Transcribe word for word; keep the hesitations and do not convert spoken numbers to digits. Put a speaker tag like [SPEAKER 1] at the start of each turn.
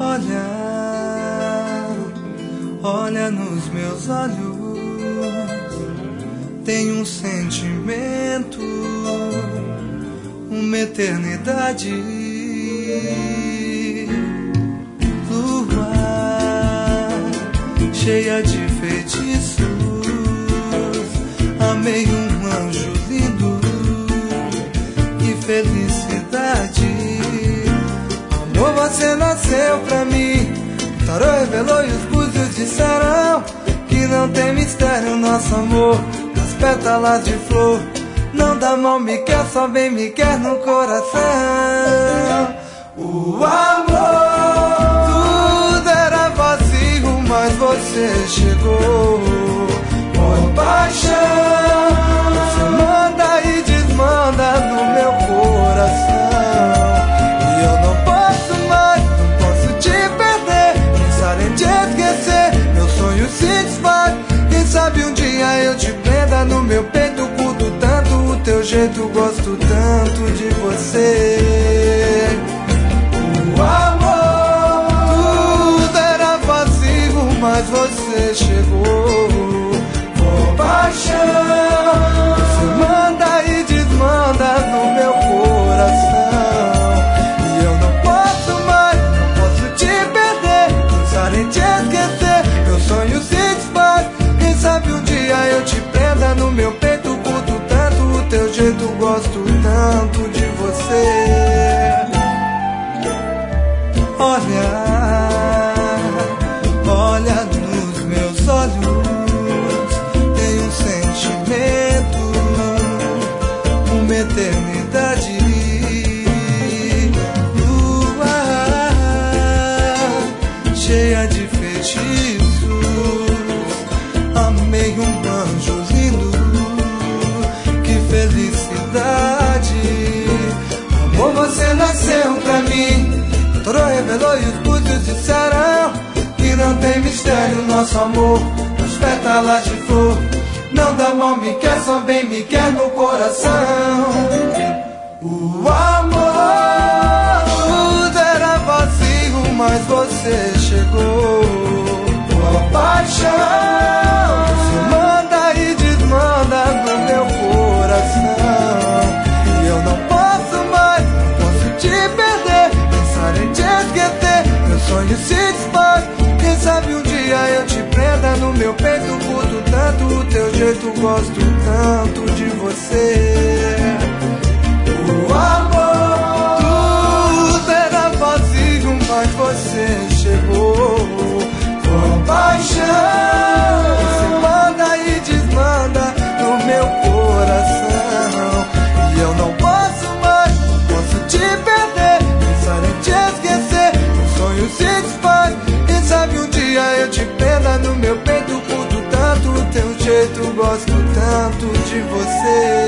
[SPEAKER 1] Olha, olha nos meus olhos, tem um sentimento, uma eternidade. Lua cheia de feitiços, amei um anjo lindo e felicidade. Amor, você nasceu pra mim, o tarô revelou e os búzios disseram que não tem mistério nosso amor. As pétalas de flor não dá mal, me quer, só bem me quer no coração. O amor, tudo era vazio, mas você chegou. Com paixão, você manda e desmanda no meu coração. E eu não posso mais, não posso te perder. Pensar em te esquecer, meu sonho se desfaz. Quem sabe um dia eu te prenda no meu peito, curto tanto o teu jeito, gosto tanto de você. O amor, tudo era vazio, mas você chegou. Com paixão, você manda e desmanda no meu coração. E eu não posso mais, não posso te perder. Pensar em te esquecer, meu sonho se desfaz. Quem sabe um dia eu te prenda no meu peito, curto tanto o teu jeito, gosto tanto de você. Olha, olha nos meus olhos, tem um sentimento, uma eternidade. Lua cheia de feitiços, amei um anjo lindo, que felicidade. Amor, você nasceu pra mim, o tarô revelou e os búzios disseram que não tem mistério nosso amor. As pétalas de flor não dá mal, me quer, só bem me quer no coração. O amor, tudo era vazio, mas você chegou. Com paixão, você manda e desmanda no meu coração. E eu não posso mais, não posso te perder. Pensar em te esquecer, meu sonho se desfaz. Quem sabe um dia eu te prenda no meu peito, curto tanto o teu jeito, gosto tanto de você. O amor, tudo era vazio, mas você chegou. Com paixão, você manda e desmanda no meu coração. E eu não posso mais, não posso te perder. Pensar em te esquecer, o sonho se desfaz. Quem sabe um dia eu te prenda no meu peito, curto tanto o teu jeito, gosto tanto de você.